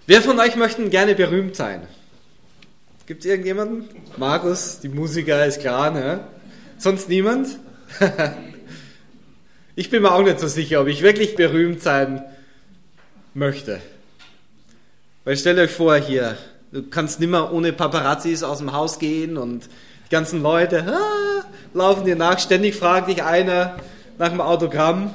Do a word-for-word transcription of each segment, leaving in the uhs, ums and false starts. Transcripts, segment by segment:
Wer von euch möchte gerne berühmt sein? Gibt es irgendjemanden? Markus, die Musiker, ist klar, ne? Sonst niemand? Ich bin mir auch nicht so sicher, ob ich wirklich berühmt sein möchte. Weil stellt euch vor hier, du kannst nimmer ohne Paparazzis aus dem Haus gehen und die ganzen Leute ah, laufen dir nach, ständig fragt dich einer nach dem Autogramm.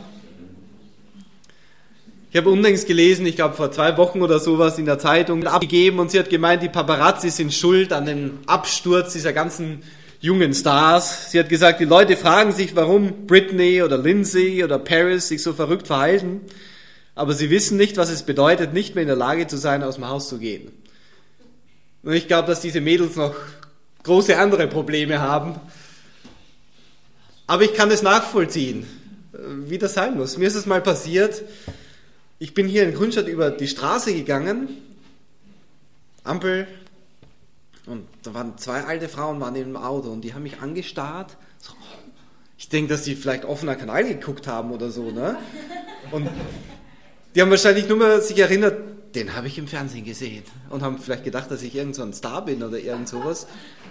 Ich habe unlängst gelesen, ich glaube vor zwei Wochen oder sowas in der Zeitung abgegeben und sie hat gemeint, die Paparazzi sind schuld an dem Absturz dieser ganzen jungen Stars. Sie hat gesagt, die Leute fragen sich, warum Britney oder Lindsay oder Paris sich so verrückt verhalten, aber sie wissen nicht, was es bedeutet, nicht mehr in der Lage zu sein, aus dem Haus zu gehen. Und ich glaube, dass diese Mädels noch große andere Probleme haben. Aber ich kann das nachvollziehen, wie das sein muss. Mir ist es mal passiert, ich bin hier in Grünstadt über die Straße gegangen, Ampel, und da waren zwei alte Frauen waren in dem Auto und die haben mich angestarrt. So, ich denke, dass die vielleicht offener Kanal geguckt haben oder so, ne? Und die haben wahrscheinlich nur mal sich erinnert, den habe ich im Fernsehen gesehen und haben vielleicht gedacht, dass ich irgend so ein Star bin oder irgend sowas.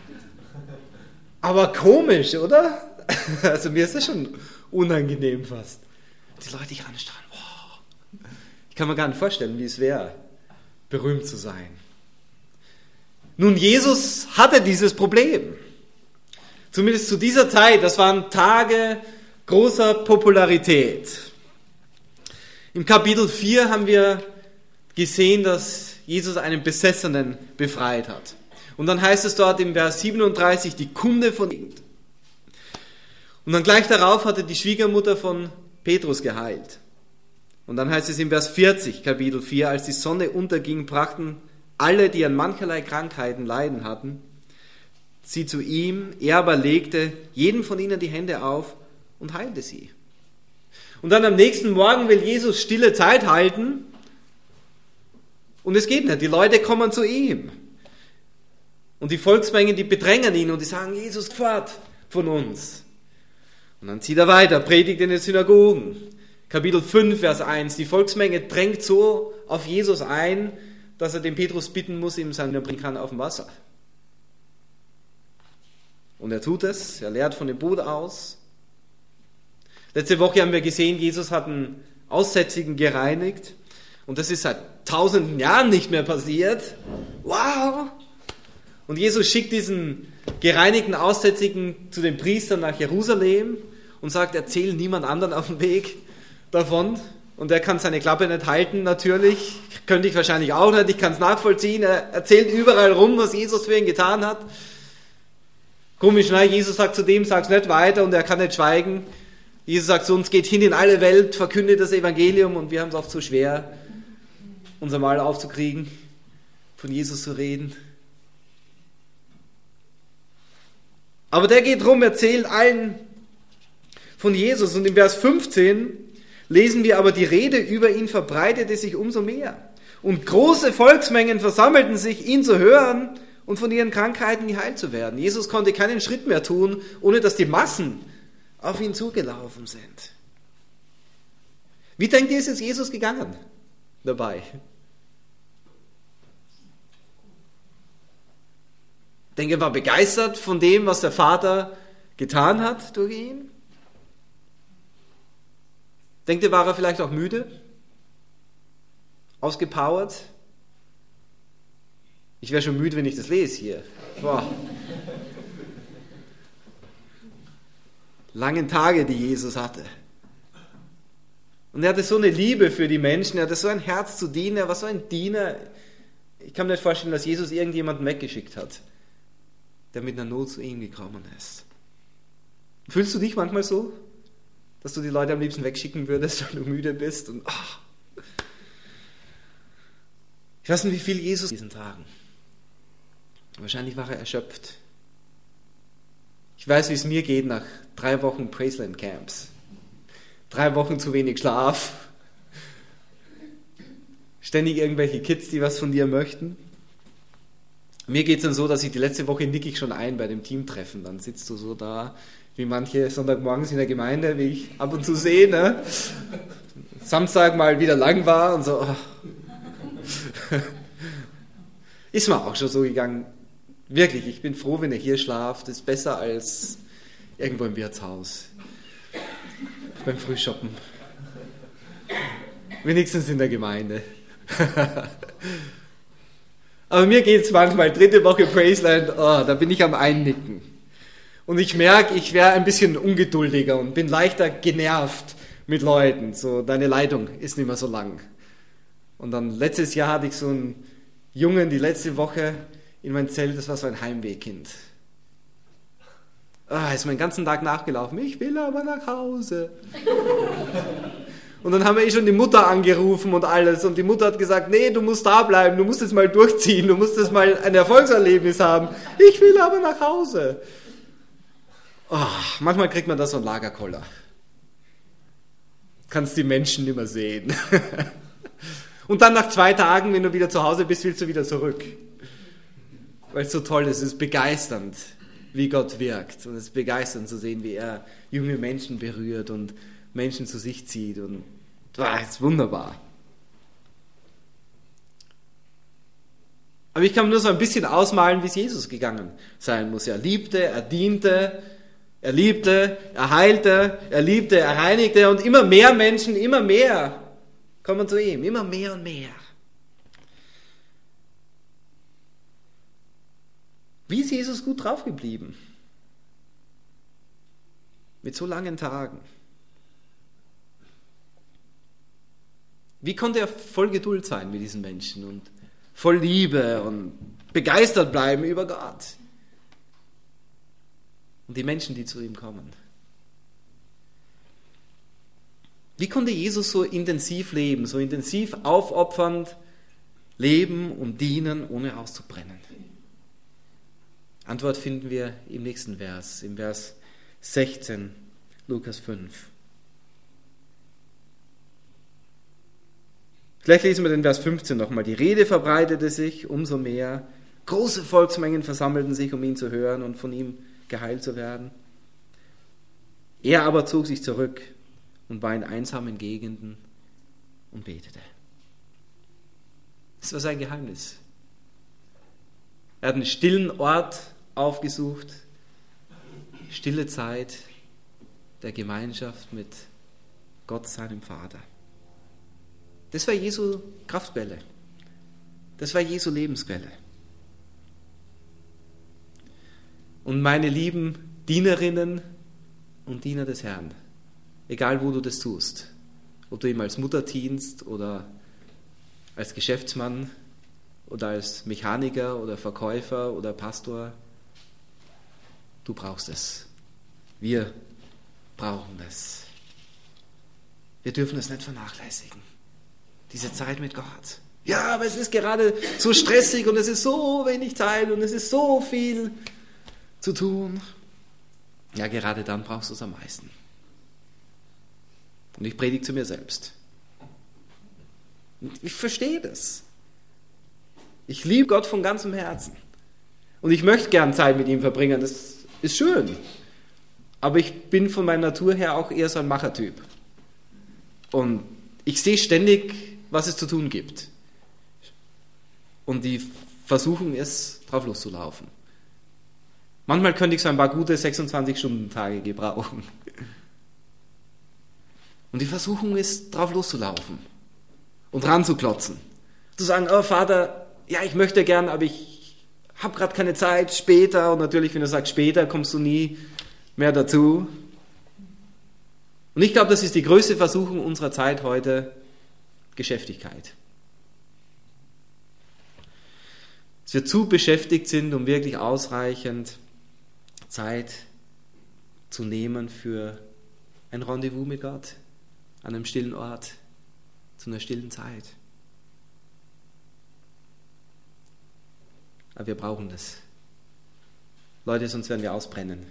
Aber komisch, oder? Also mir ist das schon unangenehm fast. Die Leute dich anstarren. Wow. Ich kann mir gar nicht vorstellen, wie es wäre, berühmt zu sein. Nun, Jesus hatte dieses Problem. Zumindest zu dieser Zeit. Das waren Tage großer Popularität. Im Kapitel vier haben wir gesehen, dass Jesus einen Besessenen befreit hat. Und dann heißt es dort im Vers siebenunddreißig, die Kunde von ihm. Und dann gleich darauf hatte die Schwiegermutter von Petrus geheilt. Und dann heißt es im Vers vierzig, Kapitel vier, als die Sonne unterging, brachten alle, die an mancherlei Krankheiten leiden hatten, sie zu ihm. Er aber legte jedem von ihnen die Hände auf und heilte sie. Und dann am nächsten Morgen will Jesus stille Zeit halten und es geht nicht. Die Leute kommen zu ihm. Und die Volksmengen, die bedrängen ihn und die sagen, Jesus, fort von uns. Und dann zieht er weiter, predigt in den Synagogen. Kapitel fünf, Vers eins. Die Volksmenge drängt so auf Jesus ein, dass er den Petrus bitten muss, ihm seine bringen kann auf dem Wasser. Und er tut es, er lehrt von dem Boot aus. Letzte Woche haben wir gesehen, Jesus hat einen Aussätzigen gereinigt. Und das ist seit tausenden Jahren nicht mehr passiert. Wow! Und Jesus schickt diesen gereinigten Aussätzigen zu den Priestern nach Jerusalem und sagt, erzähl niemand anderen auf dem Weg davon. Und er kann seine Klappe nicht halten, natürlich. Könnte ich wahrscheinlich auch nicht. Ich kann es nachvollziehen. Er erzählt überall rum, was Jesus für ihn getan hat. Komisch, ne? Jesus sagt zu dem, sag's nicht weiter und er kann nicht schweigen. Jesus sagt zu uns, geht hin in alle Welt, verkündet das Evangelium und wir haben es oft so schwer, unser Mal aufzukriegen, von Jesus zu reden. Aber der geht rum, erzählt allen von Jesus und im Vers fünfzehn lesen wir aber, die Rede über ihn verbreitete sich umso mehr. Und große Volksmengen versammelten sich, ihn zu hören und von ihren Krankheiten geheilt zu werden. Jesus konnte keinen Schritt mehr tun, ohne dass die Massen auf ihn zugelaufen sind. Wie denkt ihr, ist es Jesus gegangen dabei? Ich denke, er war begeistert von dem, was der Vater getan hat durch ihn. Denkt ihr, war er vielleicht auch müde? Ausgepowert? Ich wäre schon müde, wenn ich das lese hier. Boah. Langen Tage, die Jesus hatte. Und er hatte so eine Liebe für die Menschen, er hatte so ein Herz zu dienen, er war so ein Diener. Ich kann mir nicht vorstellen, dass Jesus irgendjemanden weggeschickt hat, der mit einer Not zu ihm gekommen ist. Fühlst du dich manchmal so? Dass du die Leute am liebsten wegschicken würdest, weil du müde bist. Und, oh. Ich weiß nicht, wie viel Jesus in diesen Tagen. Wahrscheinlich war er erschöpft. Ich weiß, wie es mir geht nach drei Wochen Praisland Camps. Drei Wochen zu wenig Schlaf. Ständig irgendwelche Kids, die was von dir möchten. Mir geht es dann so, dass ich die letzte Woche nicke ich schon ein bei dem Teamtreffen. Dann sitzt du so da, wie manche Sonntagmorgens in der Gemeinde, wie ich ab und zu sehe, ne? Samstag mal wieder lang war und so. Oh. Ist mir auch schon so gegangen. Wirklich, ich bin froh, wenn ihr hier schlaft. Das ist besser als irgendwo im Wirtshaus. Beim Frühshoppen. Wenigstens in der Gemeinde. Aber mir geht es manchmal, dritte Woche Praiseland, oh, da bin ich am Einnicken. Und ich merke, ich wäre ein bisschen ungeduldiger und bin leichter genervt mit Leuten. So, deine Leitung ist nicht mehr so lang. Und dann letztes Jahr hatte ich so einen Jungen, die letzte Woche in mein Zelt, das war so ein Heimwehkind. Ah, ist meinen ganzen Tag nachgelaufen. Ich will aber nach Hause. Und dann haben wir eh schon die Mutter angerufen und alles. Und die Mutter hat gesagt, nee, du musst da bleiben, du musst jetzt mal durchziehen, du musst jetzt mal ein Erfolgserlebnis haben. Ich will aber nach Hause. Oh, manchmal kriegt man da so einen Lagerkoller. Kannst die Menschen nicht mehr sehen. Und dann nach zwei Tagen, wenn du wieder zu Hause bist, willst du wieder zurück. Weil es so toll ist, es ist begeisternd, wie Gott wirkt. Und es ist begeisternd zu sehen, wie er junge Menschen berührt und Menschen zu sich zieht. Und das ist wunderbar. Aber ich kann mir nur so ein bisschen ausmalen, wie es Jesus gegangen sein muss. Er liebte, er diente, er liebte, er heilte, er liebte, er reinigte und immer mehr Menschen, immer mehr kommen zu ihm, immer mehr und mehr. Wie ist Jesus gut drauf geblieben? Mit so langen Tagen. Wie konnte er voll Geduld sein mit diesen Menschen und voll Liebe und begeistert bleiben über Gott und die Menschen, die zu ihm kommen? Wie konnte Jesus so intensiv leben, so intensiv aufopfernd leben und dienen, ohne auszubrennen? Antwort finden wir im nächsten Vers, im Vers sechzehn, Lukas fünf. Gleich lesen wir den Vers fünfzehn nochmal. Die Rede verbreitete sich umso mehr. Große Volksmengen versammelten sich, um ihn zu hören und von ihm geheilt zu werden. Er aber zog sich zurück und war in einsamen Gegenden und betete. Das war sein Geheimnis. Er hat einen stillen Ort aufgesucht, stille Zeit der Gemeinschaft mit Gott, seinem Vater. Das war Jesu Kraftquelle. Das war Jesu Lebensquelle. Und meine lieben Dienerinnen und Diener des Herrn, egal wo du das tust, ob du ihm als Mutter dienst oder als Geschäftsmann oder als Mechaniker oder Verkäufer oder Pastor, du brauchst es. Wir brauchen es. Wir dürfen es nicht vernachlässigen. Diese Zeit mit Gott. Ja, aber es ist gerade so stressig und es ist so wenig Zeit und es ist so viel zu tun. Ja, gerade dann brauchst du es am meisten. Und ich predige zu mir selbst. Und ich verstehe das. Ich liebe Gott von ganzem Herzen. Und ich möchte gern Zeit mit ihm verbringen, das ist schön. Aber ich bin von meiner Natur her auch eher so ein Machertyp. Und ich sehe ständig, was es zu tun gibt. Und die Versuchung ist, drauf loszulaufen. Manchmal könnte ich so ein paar gute sechsundzwanzig-Stunden-Tage gebrauchen. Und die Versuchung ist, drauf loszulaufen und ranzuklotzen. Zu sagen, oh Vater, ja, ich möchte gern, aber ich habe gerade keine Zeit, später. Und natürlich, wenn du sagst später, kommst du nie mehr dazu. Und ich glaube, das ist die größte Versuchung unserer Zeit heute, Geschäftigkeit. Dass wir zu beschäftigt sind, um wirklich ausreichend Zeit zu nehmen für ein Rendezvous mit Gott, an einem stillen Ort, zu einer stillen Zeit. Aber wir brauchen das. Leute, sonst werden wir ausbrennen.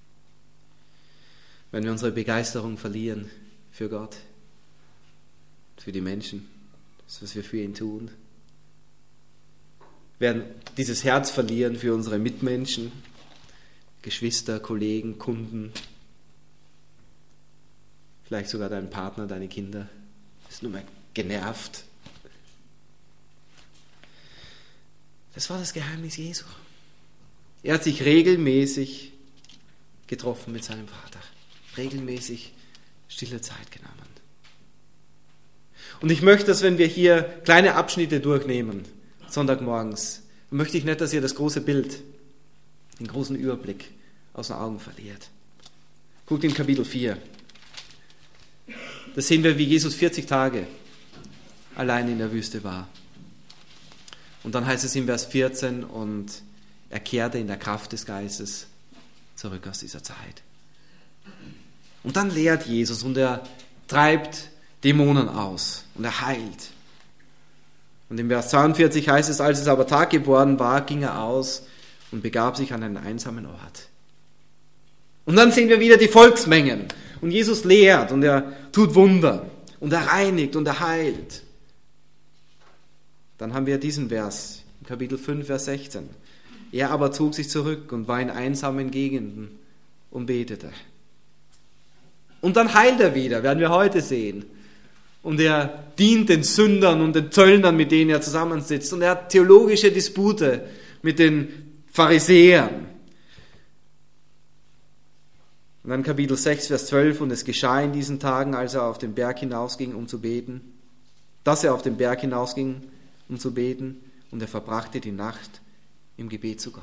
Wenn wir unsere Begeisterung verlieren für Gott, für die Menschen, das, was wir für ihn tun. Wir werden dieses Herz verlieren für unsere Mitmenschen, Geschwister, Kollegen, Kunden, vielleicht sogar deinen Partner, deine Kinder. Du bist nur mal genervt. Das war das Geheimnis Jesu. Er hat sich regelmäßig getroffen mit seinem Vater. Regelmäßig stille Zeit genommen. Und ich möchte, dass wenn wir hier kleine Abschnitte durchnehmen, Sonntagmorgens, möchte ich nicht, dass ihr das große Bild, den großen Überblick aus den Augen verliert. Guckt in Kapitel vier. Da sehen wir, wie Jesus vierzig Tage allein in der Wüste war. Und dann heißt es in Vers vierzehn, und er kehrte in der Kraft des Geistes zurück aus dieser Zeit. Und dann lehrt Jesus und er treibt Dämonen aus und er heilt. Und in Vers zweiundvierzig heißt es, als es aber Tag geworden war, ging er aus und begab sich an einen einsamen Ort. Und dann sehen wir wieder die Volksmengen. Und Jesus lehrt und er tut Wunder und er reinigt und er heilt. Dann haben wir diesen Vers, Kapitel fünf, Vers sechzehn. Er aber zog sich zurück und war in einsamen Gegenden und betete. Und dann heilt er wieder, werden wir heute sehen. Und er dient den Sündern und den Zöllnern, mit denen er zusammensitzt. Und er hat theologische Dispute mit den Pharisäern. Und dann Kapitel sechs, Vers zwölf. Und es geschah in diesen Tagen, als er auf den Berg hinausging, um zu beten, dass er auf den Berg hinausging, um zu beten. Und er verbrachte die Nacht im Gebet zu Gott.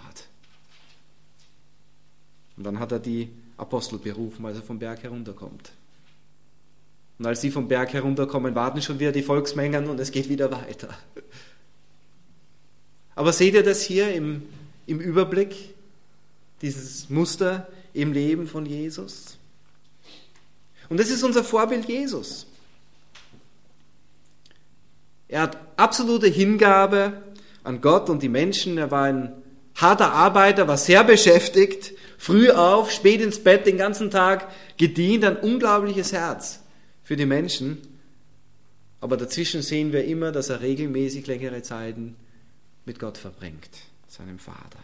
Und dann hat er die Apostel berufen, als er vom Berg herunterkommt. Und als sie vom Berg herunterkommen, warten schon wieder die Volksmengen und es geht wieder weiter. Aber seht ihr das hier im, im Überblick, dieses Muster im Leben von Jesus? Und das ist unser Vorbild Jesus. Er hat absolute Hingabe an Gott und die Menschen. Er war ein harter Arbeiter, war sehr beschäftigt, früh auf, spät ins Bett, den ganzen Tag gedient, ein unglaubliches Herz für die Menschen. Aber dazwischen sehen wir immer, dass er regelmäßig längere Zeiten mit Gott verbringt, seinem Vater.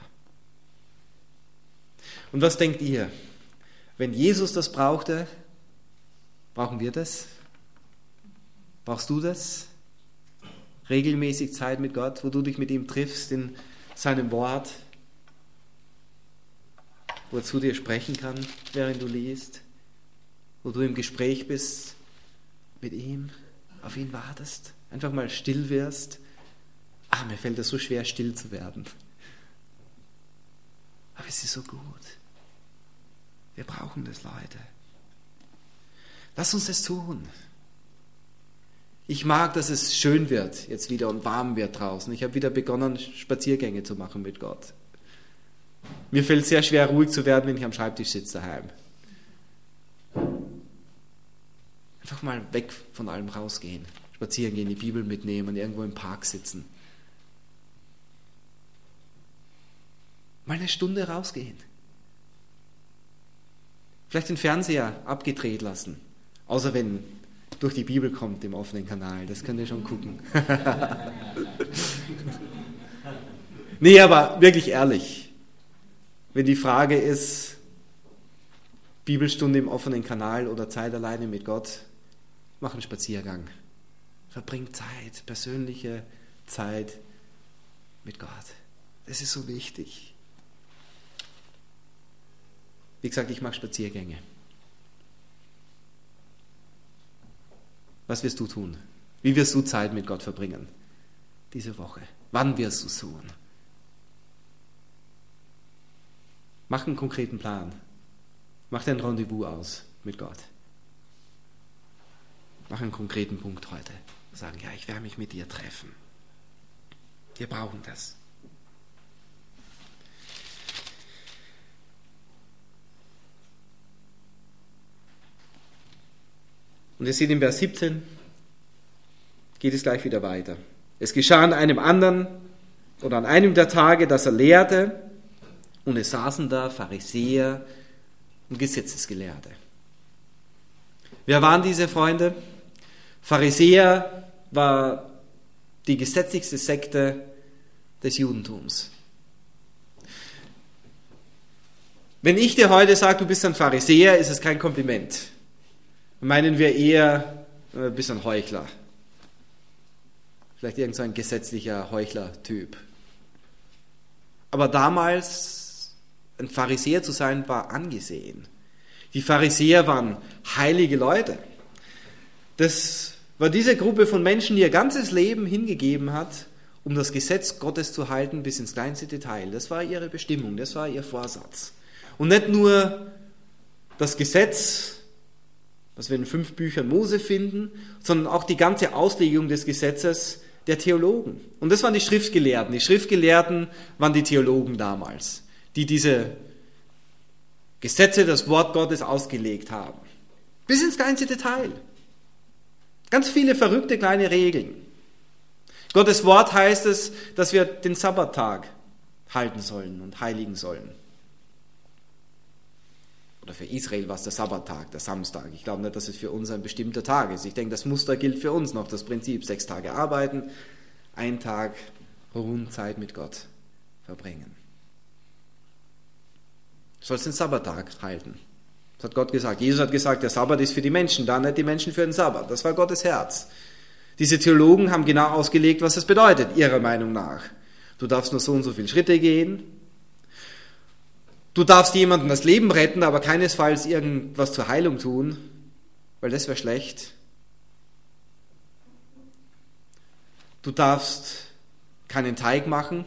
Und was denkt ihr? Wenn Jesus das brauchte, brauchen wir das? Brauchst du das? Regelmäßig Zeit mit Gott, wo du dich mit ihm triffst in seinem Wort, wo er zu dir sprechen kann, während du liest, wo du im Gespräch bist mit ihm, auf ihn wartest, einfach mal still wirst. Ah, mir fällt es so schwer, still zu werden. Aber es ist so gut. Wir brauchen das, Leute. Lass uns das tun. Ich mag, dass es schön wird jetzt wieder und warm wird draußen. Ich habe wieder begonnen, Spaziergänge zu machen mit Gott. Mir fällt es sehr schwer, ruhig zu werden, wenn ich am Schreibtisch sitze daheim. Einfach mal weg von allem rausgehen, spazieren gehen, die Bibel mitnehmen, irgendwo im Park sitzen. Mal eine Stunde rausgehen. Vielleicht den Fernseher abgedreht lassen, außer wenn durch die Bibel kommt im offenen Kanal. Das könnt ihr schon gucken. Nee, aber wirklich ehrlich. Wenn die Frage ist, Bibelstunde im offenen Kanal oder Zeit alleine mit Gott, mach einen Spaziergang. Verbring Zeit, persönliche Zeit mit Gott. Das ist so wichtig. Wie gesagt, ich mache Spaziergänge. Was wirst du tun? Wie wirst du Zeit mit Gott verbringen diese Woche? Wann wirst du es tun? Mach einen konkreten Plan. Mach dir ein Rendezvous aus mit Gott. Mach einen konkreten Punkt heute. Sagen, ja, ich werde mich mit dir treffen. Wir brauchen das. Und ihr seht in Vers siebzehn, geht es gleich wieder weiter. Es geschah an einem anderen oder an einem der Tage, dass er lehrte, und es saßen da Pharisäer und Gesetzesgelehrte. Wer waren diese Freunde? Pharisäer war die gesetzlichste Sekte des Judentums. Wenn ich dir heute sage, du bist ein Pharisäer, ist es kein Kompliment. Dann meinen wir eher, du bist ein Heuchler. Vielleicht irgend so ein gesetzlicher Heuchler-Typ. Aber damals, ein Pharisäer zu sein, war angesehen. Die Pharisäer waren heilige Leute. Das war diese Gruppe von Menschen, die ihr ganzes Leben hingegeben hat, um das Gesetz Gottes zu halten bis ins kleinste Detail. Das war ihre Bestimmung, das war ihr Vorsatz. Und nicht nur das Gesetz, was wir in fünf Büchern Mose finden, sondern auch die ganze Auslegung des Gesetzes der Theologen. Und das waren die Schriftgelehrten. Die Schriftgelehrten waren die Theologen damals, die diese Gesetze, das Wort Gottes ausgelegt haben. Bis ins kleinste Detail. Ganz viele verrückte kleine Regeln. Gottes Wort heißt es, dass wir den Sabbattag halten sollen und heiligen sollen. Oder für Israel war es der Sabbattag, der Samstag. Ich glaube nicht, dass es für uns ein bestimmter Tag ist. Ich denke, das Muster gilt für uns noch, das Prinzip, sechs Tage arbeiten, ein Tag Ruhen, Zeit mit Gott verbringen. Du sollst den Sabbattag halten. Das hat Gott gesagt. Jesus hat gesagt, der Sabbat ist für die Menschen da, nicht die Menschen für den Sabbat. Das war Gottes Herz. Diese Theologen haben genau ausgelegt, was das bedeutet, ihrer Meinung nach. Du darfst nur so und so viele Schritte gehen. Du darfst jemandem das Leben retten, aber keinesfalls irgendwas zur Heilung tun, weil das wäre schlecht. Du darfst keinen Teig machen,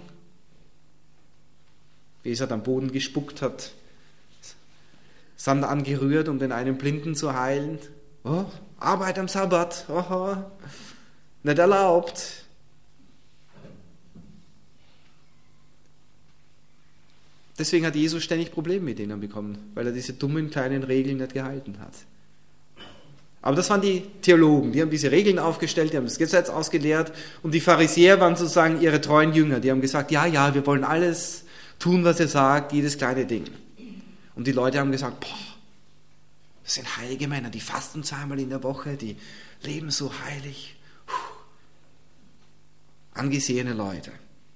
wie es hat am Boden gespuckt hat, Sand angerührt, um den einen Blinden zu heilen. Oh, Arbeit am Sabbat, oh, nicht erlaubt. Deswegen hat Jesus ständig Probleme mit denen bekommen, weil er diese dummen kleinen Regeln nicht gehalten hat. Aber das waren die Theologen, die haben diese Regeln aufgestellt, die haben das Gesetz ausgelehrt und die Pharisäer waren sozusagen ihre treuen Jünger, die haben gesagt, ja, ja, wir wollen alles tun, was er sagt, jedes kleine Ding. Und die Leute haben gesagt, boah, das sind heilige Männer, die fasten zweimal in der Woche, die leben so heilig. Puh. Angesehene Leute.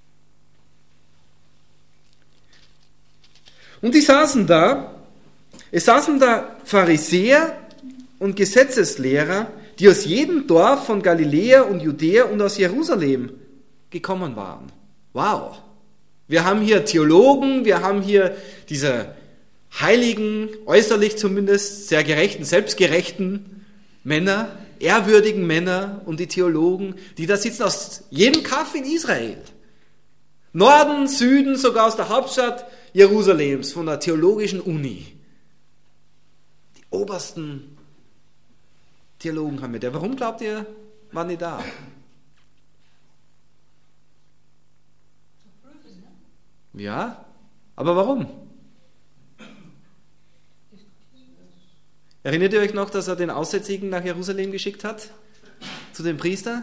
Und die saßen da, es saßen da Pharisäer und Gesetzeslehrer, die aus jedem Dorf von Galiläa und Judäa und aus Jerusalem gekommen waren. Wow! Wir haben hier Theologen, wir haben hier diese heiligen, äußerlich zumindest sehr gerechten, selbstgerechten Männer, ehrwürdigen Männer und die Theologen, die da sitzen aus jedem Kaff in Israel. Norden, Süden, sogar aus der Hauptstadt Jerusalems, von der theologischen Uni. Die obersten Theologen haben wir da. Warum glaubt ihr, waren die da? Ja, aber warum? Erinnert ihr euch noch, dass er den Aussätzigen nach Jerusalem geschickt hat? Zu den Priestern?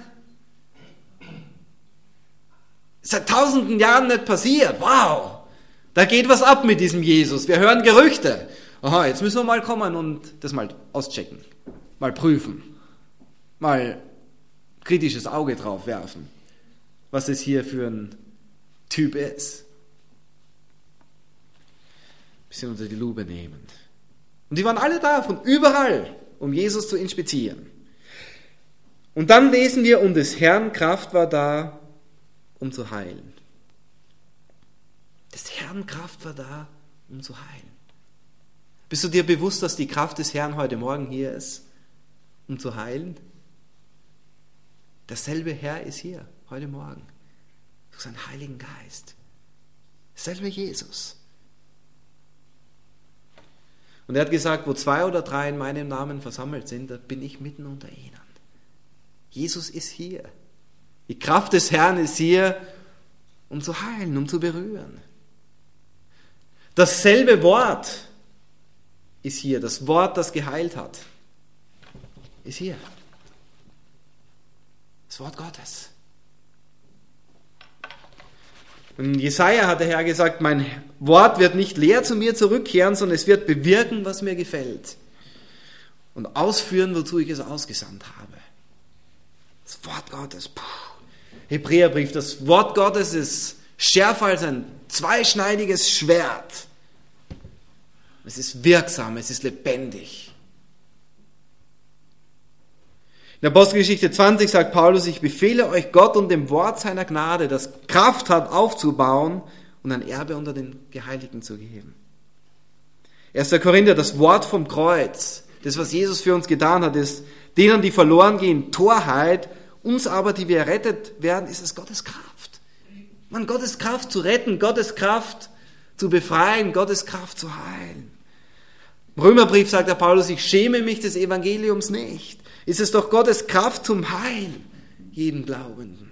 Seit tausenden Jahren nicht passiert. Wow! Da geht was ab mit diesem Jesus. Wir hören Gerüchte. Aha, jetzt müssen wir mal kommen und das mal auschecken. Mal prüfen. Mal kritisches Auge drauf werfen. Was es hier für ein Typ ist. Ein bisschen unter die Lupe nehmen. Und die waren alle da, von überall, um Jesus zu inspizieren. Und dann lesen wir, und des Herrn Kraft war da, um zu heilen. Des Herrn Kraft war da, um zu heilen. Bist du dir bewusst, dass die Kraft des Herrn heute Morgen hier ist, um zu heilen? Derselbe Herr ist hier, heute Morgen. Durch seinen Heiligen Geist. Derselbe Jesus. Und er hat gesagt, wo zwei oder drei in meinem Namen versammelt sind, da bin ich mitten unter ihnen. Jesus ist hier. Die Kraft des Herrn ist hier, um zu heilen, um zu berühren. Dasselbe Wort ist hier, das Wort, das geheilt hat, ist hier. Das Wort Gottes. Und in Jesaja hat der Herr gesagt, mein Wort wird nicht leer zu mir zurückkehren, sondern es wird bewirken, was mir gefällt. Und ausführen, wozu ich es ausgesandt habe. Das Wort Gottes. Puh. Hebräerbrief, das Wort Gottes ist schärfer als ein zweischneidiges Schwert. Es ist wirksam, es ist lebendig. In Apostelgeschichte zwanzig sagt Paulus, ich befehle euch Gott und dem Wort seiner Gnade, das Kraft hat aufzubauen und ein Erbe unter den Geheiligten zu geben. erster Korinther, das Wort vom Kreuz, das, was Jesus für uns getan hat, ist, denen, die verloren gehen, Torheit, uns aber, die wir errettet werden, ist es Gottes Kraft. Man, Gottes Kraft zu retten, Gottes Kraft zu befreien, Gottes Kraft zu heilen. Im Römerbrief sagt der Paulus, ich schäme mich des Evangeliums nicht. Ist es doch Gottes Kraft zum Heil, jeden Glaubenden.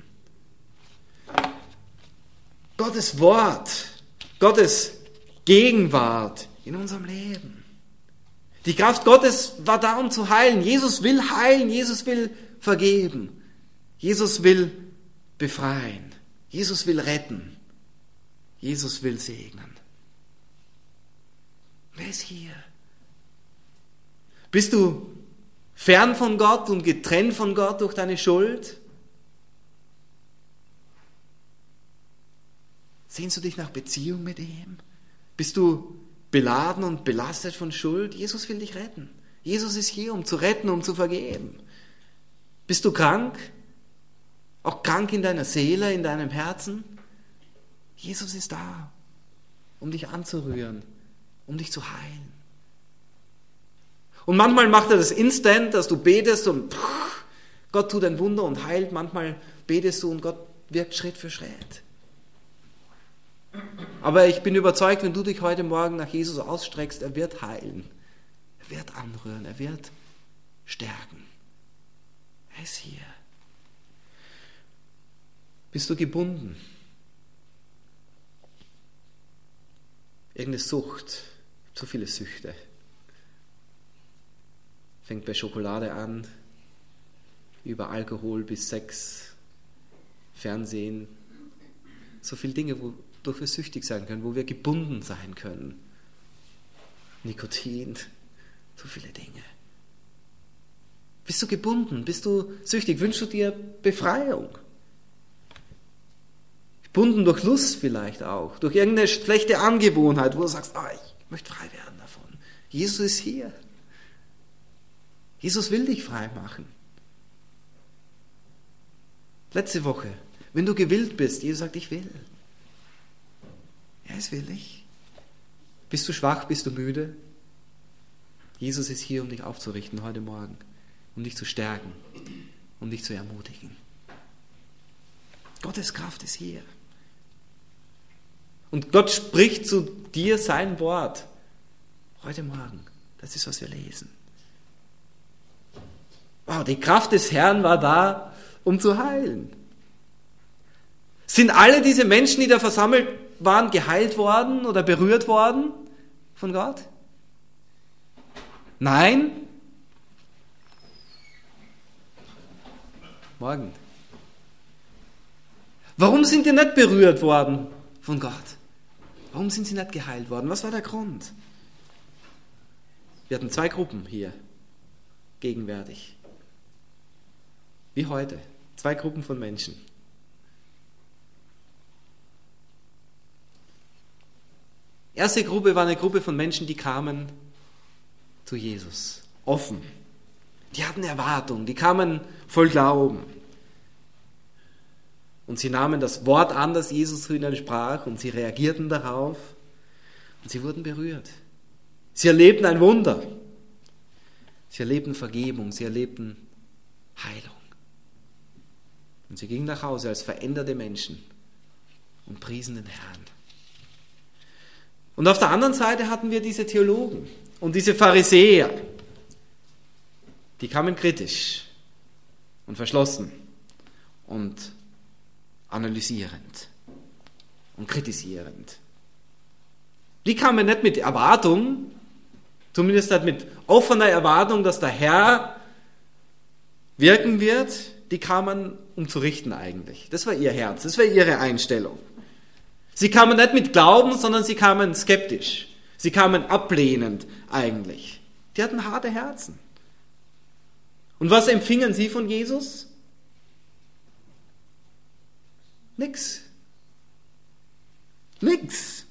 Gottes Wort, Gottes Gegenwart in unserem Leben. Die Kraft Gottes war da, um zu heilen. Jesus will heilen, Jesus will vergeben. Jesus will befreien. Jesus will retten. Jesus will segnen. Wer ist hier? Bist du fern von Gott und getrennt von Gott durch deine Schuld? Sehnst du dich nach Beziehung mit ihm? Bist du beladen und belastet von Schuld? Jesus will dich retten. Jesus ist hier, um zu retten, um zu vergeben. Bist du krank? Auch krank in deiner Seele, in deinem Herzen? Jesus ist da, um dich anzurühren, um dich zu heilen. Und manchmal macht er das instant, dass du betest und pff, Gott tut ein Wunder und heilt. Manchmal betest du und Gott wirkt Schritt für Schritt. Aber ich bin überzeugt, wenn du dich heute Morgen nach Jesus ausstreckst, er wird heilen. Er wird anrühren, er wird stärken. Er ist hier. Bist du gebunden? Irgendeine Sucht, so viele Süchte. Fängt bei Schokolade an, über Alkohol bis Sex, Fernsehen. So viele Dinge, wodurch wir süchtig sein können, wo wir gebunden sein können. Nikotin, so viele Dinge. Bist du gebunden? Bist du süchtig? Wünschst du dir Befreiung? Gebunden durch Lust vielleicht auch, durch irgendeine schlechte Angewohnheit, wo du sagst, ah, ich möchte frei werden davon. Jesus ist hier. Jesus will dich frei machen. Letzte Woche, wenn du gewillt bist, Jesus sagt, ich will. Er ist willig. Bist du schwach, bist du müde? Jesus ist hier, um dich aufzurichten heute Morgen, um dich zu stärken, um dich zu ermutigen. Gottes Kraft ist hier. Und Gott spricht zu dir sein Wort heute Morgen. Das ist, was wir lesen. Wow, die Kraft des Herrn war da, um zu heilen. Sind alle diese Menschen, die da versammelt waren, geheilt worden oder berührt worden von Gott? Nein? Morgen. Warum sind die nicht berührt worden von Gott? Warum sind sie nicht geheilt worden? Was war der Grund? Wir hatten zwei Gruppen hier gegenwärtig. Wie heute. Zwei Gruppen von Menschen. Erste Gruppe war eine Gruppe von Menschen, die kamen zu Jesus. Offen. Die hatten Erwartung. Die kamen voll Glauben. Und sie nahmen das Wort an, das Jesus zu ihnen sprach, und sie reagierten darauf. Und sie wurden berührt. Sie erlebten ein Wunder. Sie erlebten Vergebung. Sie erlebten Heilung. Und sie gingen nach Hause als veränderte Menschen und priesen den Herrn. Und auf der anderen Seite hatten wir diese Theologen und diese Pharisäer. Die kamen kritisch und verschlossen und analysierend und kritisierend. Die kamen nicht mit Erwartung, zumindest nicht mit offener Erwartung, dass der Herr wirken wird. Die kamen, um zu richten eigentlich. Das war ihr Herz, das war ihre Einstellung. Sie kamen nicht mit Glauben, sondern sie kamen skeptisch. Sie kamen ablehnend eigentlich. Die hatten harte Herzen. Und was empfingen sie von Jesus? Nix. Nix.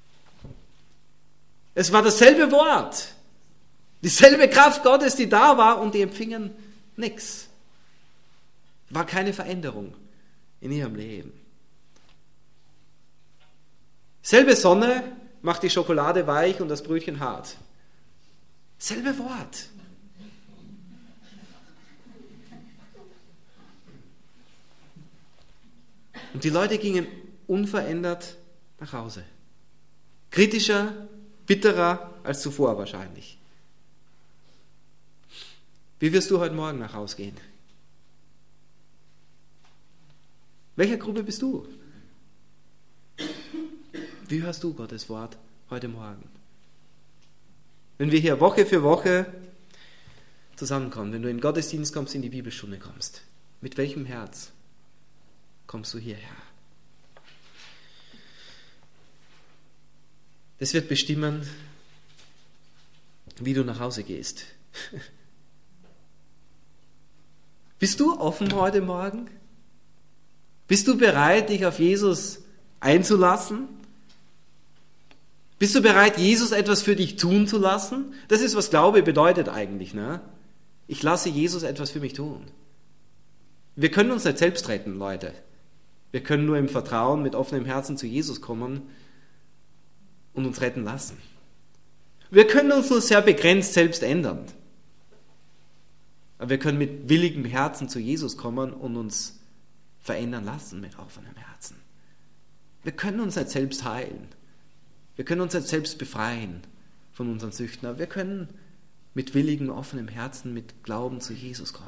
Es war dasselbe Wort. Dieselbe Kraft Gottes, die da war, und die empfingen nix. War keine Veränderung in ihrem Leben. Selbe Sonne macht die Schokolade weich und das Brötchen hart. Selbe Wort. Und die Leute gingen unverändert nach Hause. Kritischer, bitterer als zuvor wahrscheinlich. Wie wirst du heute Morgen nach Hause gehen? Welcher Gruppe bist du? Wie hörst du Gottes Wort heute Morgen? Wenn wir hier Woche für Woche zusammenkommen, wenn du in den Gottesdienst kommst, in die Bibelstunde kommst, mit welchem Herz kommst du hierher? Das wird bestimmen, wie du nach Hause gehst. Bist du offen heute Morgen? Bist du bereit, dich auf Jesus einzulassen? Bist du bereit, Jesus etwas für dich tun zu lassen? Das ist, was Glaube bedeutet eigentlich. Ne? Ich lasse Jesus etwas für mich tun. Wir können uns nicht selbst retten, Leute. Wir können nur im Vertrauen mit offenem Herzen zu Jesus kommen und uns retten lassen. Wir können uns nur sehr begrenzt selbst ändern. Aber wir können mit willigem Herzen zu Jesus kommen und uns verändern lassen mit offenem Herzen. Wir können uns nicht selbst heilen. Wir können uns nicht selbst befreien von unseren Süchten. Aber wir können mit willigem, offenem Herzen, mit Glauben zu Jesus kommen.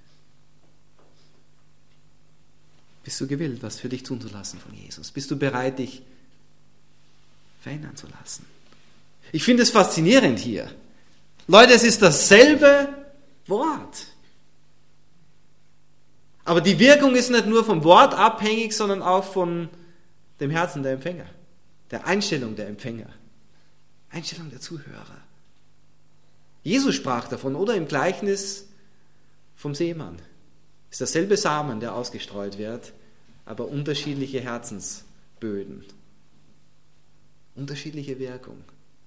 Bist du gewillt, was für dich tun zu lassen von Jesus? Bist du bereit, dich verändern zu lassen? Ich finde es faszinierend hier. Leute, es ist dasselbe Wort. Aber die Wirkung ist nicht nur vom Wort abhängig, sondern auch von dem Herzen der Empfänger, der Einstellung der Empfänger, Einstellung der Zuhörer. Jesus sprach davon, oder im Gleichnis vom Seemann. Es ist derselbe Samen, der ausgestreut wird, aber unterschiedliche Herzensböden. Unterschiedliche Wirkung.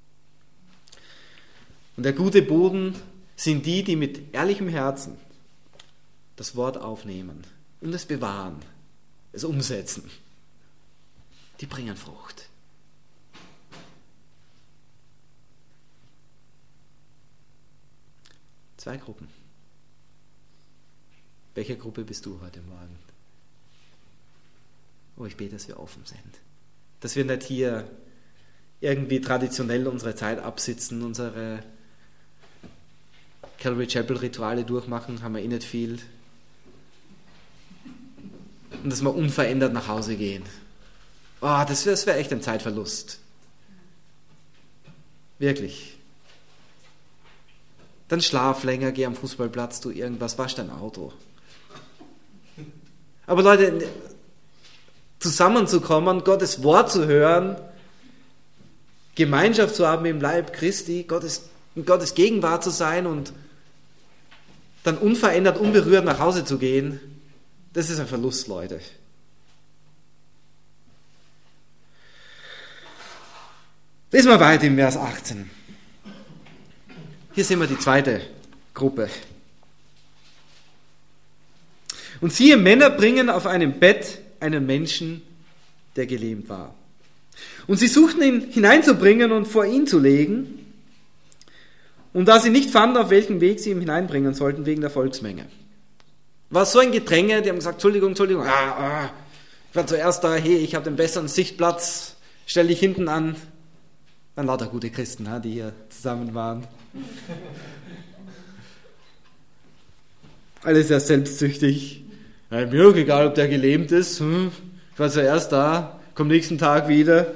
Und der gute Boden sind die, die mit ehrlichem Herzen das Wort aufnehmen und es bewahren, es umsetzen. Die bringen Frucht. Zwei Gruppen. Welcher Gruppe bist du heute Morgen? Oh, ich bete, dass wir offen sind. Dass wir nicht hier irgendwie traditionell unsere Zeit absitzen, unsere Calvary Chapel Rituale durchmachen, haben wir eh nicht viel. Und dass wir unverändert nach Hause gehen. Oh, das wäre wär echt ein Zeitverlust. Wirklich. Dann schlaf länger, geh am Fußballplatz, tu irgendwas, wasch dein Auto. Aber Leute, zusammenzukommen, Gottes Wort zu hören, Gemeinschaft zu haben im Leib Christi, Gottes, in Gottes Gegenwart zu sein und dann unverändert, unberührt nach Hause zu gehen, das ist ein Verlust, Leute. Lesen wir weiter im Vers achtzehn. Hier sehen wir die zweite Gruppe. Und siehe, Männer bringen auf einem Bett einen Menschen, der gelähmt war. Und sie suchten ihn hineinzubringen und vor ihn zu legen. Und da sie nicht fanden, auf welchen Weg sie ihn hineinbringen sollten, wegen der Volksmenge. War so ein Gedränge, die haben gesagt, Entschuldigung, Entschuldigung, ah, ah, ich war zuerst da, hey, ich habe den besseren Sichtplatz, stell dich hinten an. Waren lauter gute Christen, die hier zusammen waren. Alle sehr selbstsüchtig. Ja, mir auch egal, ob der gelähmt ist. Hm, ich war zuerst da, komm nächsten Tag wieder.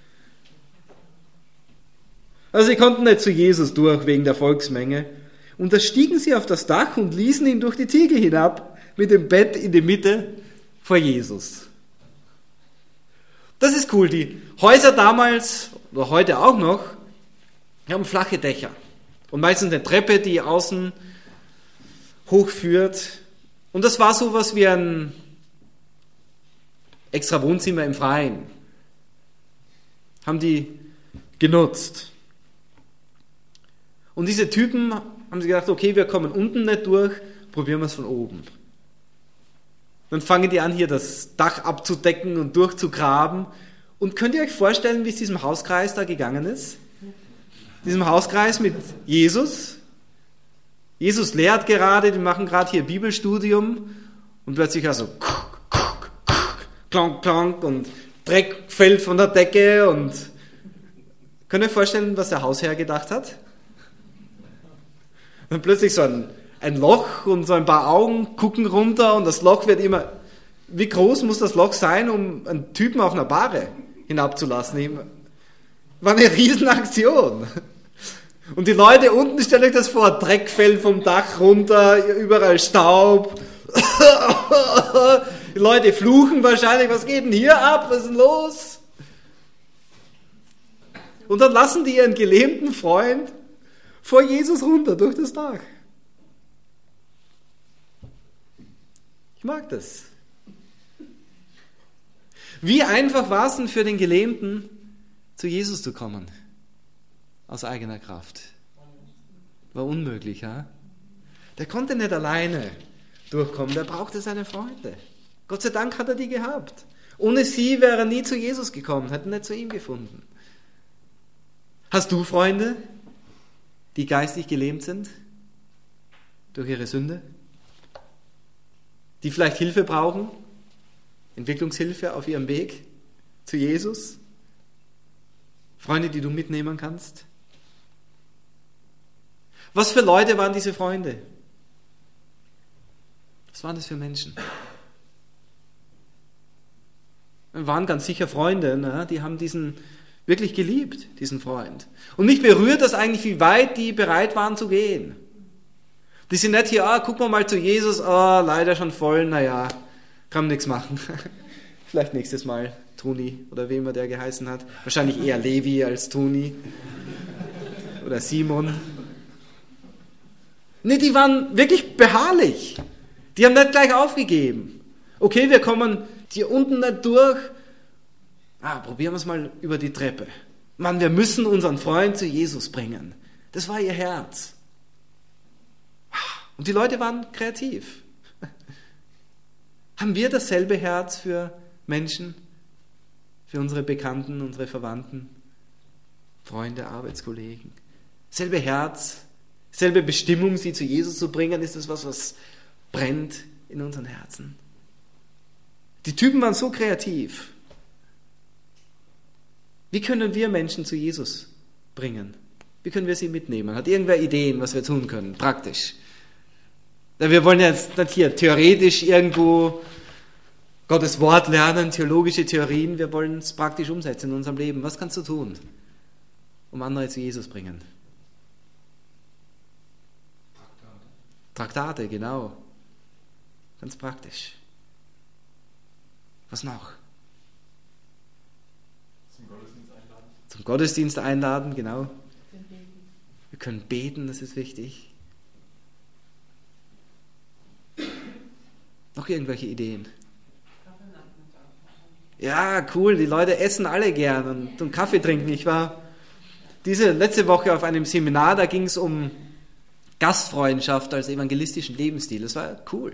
Also sie konnten nicht zu Jesus durch wegen der Volksmenge. Und da stiegen sie auf das Dach und ließen ihn durch die Ziegel hinab mit dem Bett in die Mitte vor Jesus. Das ist cool. Die Häuser damals, oder heute auch noch, haben flache Dächer. Und meistens eine Treppe, die außen hochführt. Und das war sowas wie ein extra Wohnzimmer im Freien. Haben die genutzt. Und diese Typen haben sie gedacht, okay, wir kommen unten nicht durch, probieren wir es von oben. Dann fangen die an, hier das Dach abzudecken und durchzugraben. Und könnt ihr euch vorstellen, wie es diesem Hauskreis da gegangen ist? Diesem Hauskreis mit Jesus. Jesus lehrt gerade, die machen gerade hier Bibelstudium und plötzlich also klonk, klonk und Dreck fällt von der Decke und könnt ihr euch vorstellen, was der Hausherr gedacht hat? Und plötzlich so ein, ein Loch und so ein paar Augen gucken runter und das Loch wird immer... Wie groß muss das Loch sein, um einen Typen auf einer Bahre hinabzulassen? War eine Riesenaktion. Und die Leute unten, stellt euch das vor, Dreck fällt vom Dach runter, überall Staub. Die Leute fluchen wahrscheinlich, was geht denn hier ab, was ist denn los? Und dann lassen die ihren gelähmten Freund vor Jesus runter durch das Dach. Ich mag das. Wie einfach war es denn für den Gelähmten, zu Jesus zu kommen? Aus eigener Kraft. War unmöglich, ja? Der konnte nicht alleine durchkommen, der brauchte seine Freunde. Gott sei Dank hat er die gehabt. Ohne sie wäre er nie zu Jesus gekommen, hätte nicht zu ihm gefunden. Hast du Freunde, die geistig gelähmt sind durch ihre Sünde? Die vielleicht Hilfe brauchen? Entwicklungshilfe auf ihrem Weg zu Jesus? Freunde, die du mitnehmen kannst? Was für Leute waren diese Freunde? Was waren das für Menschen? Waren ganz sicher Freunde, ne? Die haben diesen wirklich geliebt, diesen Freund. Und mich berührt das eigentlich, wie weit die bereit waren zu gehen. Die sind nicht hier, ah, gucken wir mal zu Jesus, ah, leider schon voll, naja, kann man nichts machen. Vielleicht nächstes Mal Toni oder wem er der geheißen hat. Wahrscheinlich eher Levi als Toni. Oder Simon. Nee, die waren wirklich beharrlich. Die haben nicht gleich aufgegeben. Okay, wir kommen hier unten nicht durch. Ah, probieren wir es mal über die Treppe. Mann, wir müssen unseren Freund zu Jesus bringen. Das war ihr Herz. Und die Leute waren kreativ. Haben wir dasselbe Herz für Menschen, für unsere Bekannten, unsere Verwandten, Freunde, Arbeitskollegen? Selbe Herz, selbe Bestimmung, sie zu Jesus zu bringen, ist das was, was brennt in unseren Herzen. Die Typen waren so kreativ. Wie können wir Menschen zu Jesus bringen? Wie können wir sie mitnehmen? Hat irgendwer Ideen, was wir tun können, praktisch? Wir wollen jetzt nicht hier theoretisch irgendwo Gottes Wort lernen, theologische Theorien. Wir wollen es praktisch umsetzen in unserem Leben. Was kannst du tun, um andere zu Jesus bringen? Traktate. Traktate, genau. Ganz praktisch. Was noch? Zum Gottesdienst einladen. Zum Gottesdienst einladen, genau. Wir können beten, das ist wichtig. Noch irgendwelche Ideen? Ja, cool, die Leute essen alle gern und, und Kaffee trinken. Ich war diese letzte Woche auf einem Seminar, da ging es um Gastfreundschaft als evangelistischen Lebensstil. Das war cool.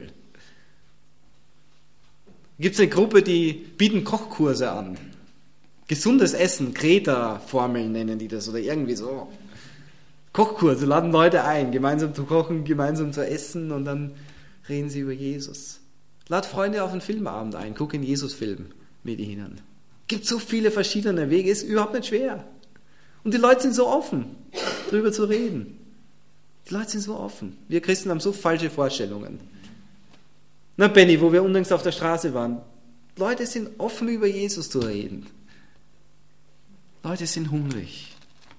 Gibt es eine Gruppe, die bieten Kochkurse an. Gesundes Essen, Kreta-Formeln nennen die das oder irgendwie so. Kochkurse, laden Leute ein, gemeinsam zu kochen, gemeinsam zu essen und dann reden sie über Jesus. Lad Freunde auf einen Filmabend ein, guck einen Jesus-Film mit ihnen. Gibt so viele verschiedene Wege, ist überhaupt nicht schwer. Und die Leute sind so offen, darüber zu reden. Die Leute sind so offen. Wir Christen haben so falsche Vorstellungen. Na Benny, wo wir unlängst auf der Straße waren, Leute sind offen, über Jesus zu reden. Leute sind hungrig.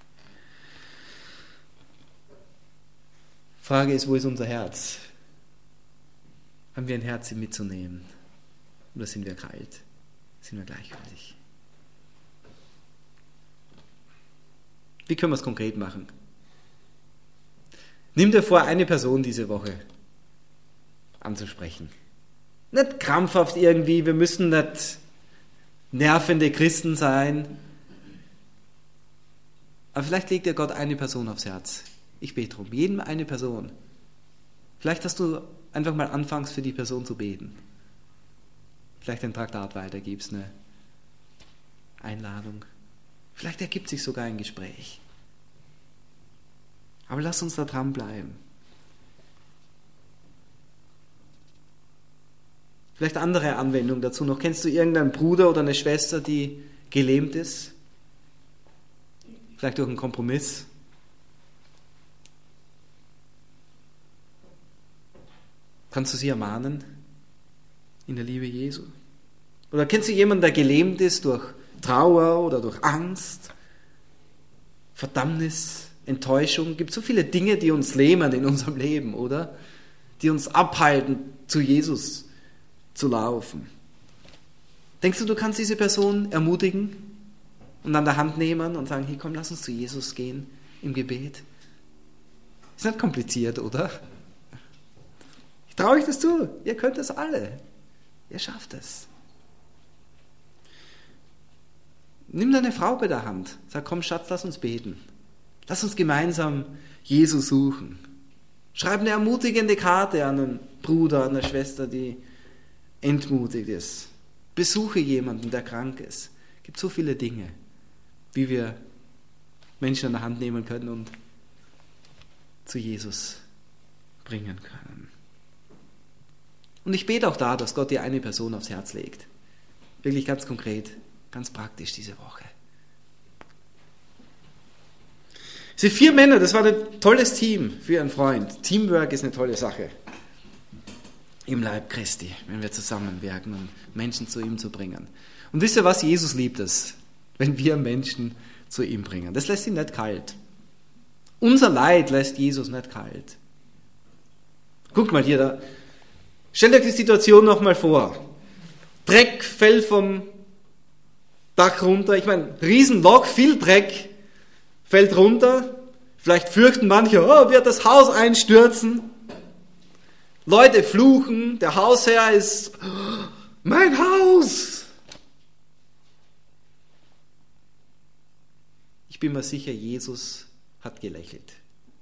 Frage ist, wo ist unser Herz? Haben wir ein Herz, ihn mitzunehmen? Oder sind wir kalt? Sind wir gleichgültig? Wie können wir es konkret machen? Nimm dir vor, eine Person diese Woche anzusprechen. Nicht krampfhaft irgendwie, wir müssen nicht nervende Christen sein. Aber vielleicht legt dir Gott eine Person aufs Herz. Ich bete drum, jedem eine Person. Vielleicht, dass du einfach mal anfängst, für die Person zu beten. Vielleicht ein Traktat weitergibst, eine Einladung. Vielleicht ergibt sich sogar ein Gespräch. Aber lass uns da dranbleiben. Vielleicht andere Anwendung dazu noch. Kennst du irgendeinen Bruder oder eine Schwester, die gelähmt ist? Vielleicht durch einen Kompromiss? Kannst du sie ermahnen in der Liebe Jesu? Oder kennst du jemanden, der gelähmt ist durch Trauer oder durch Angst, Verdammnis, Enttäuschung? Es gibt so viele Dinge, die uns lähmen in unserem Leben, oder? Die uns abhalten, zu Jesus zu laufen. Denkst du, du kannst diese Person ermutigen und an der Hand nehmen und sagen, hey, komm, lass uns zu Jesus gehen im Gebet? Ist nicht kompliziert, oder? Ich traue euch das zu. Ihr könnt es alle. Ihr schafft es. Nimm deine Frau bei der Hand. Sag, komm Schatz, lass uns beten. Lass uns gemeinsam Jesus suchen. Schreib eine ermutigende Karte an einen Bruder, an eine Schwester, die entmutigt ist. Besuche jemanden, der krank ist. Es gibt so viele Dinge, wie wir Menschen an der Hand nehmen können und zu Jesus bringen können. Und ich bete auch da, dass Gott dir eine Person aufs Herz legt. Wirklich ganz konkret, ganz praktisch diese Woche. Diese vier Männer, das war ein tolles Team für ihren Freund. Teamwork ist eine tolle Sache im Leib Christi, wenn wir zusammenwirken, um Menschen zu ihm zu bringen. Und wisst ihr was? Jesus liebt es, wenn wir Menschen zu ihm bringen. Das lässt ihn nicht kalt. Unser Leid lässt Jesus nicht kalt. Guckt mal hier, da. Stellt euch die Situation nochmal vor. Dreck fällt vom Dach runter. Ich meine, Riesenloch, viel Dreck fällt runter. Vielleicht fürchten manche, oh, wird das Haus einstürzen. Leute fluchen, der Hausherr ist, oh, mein Haus. Ich bin mir sicher, Jesus hat gelächelt.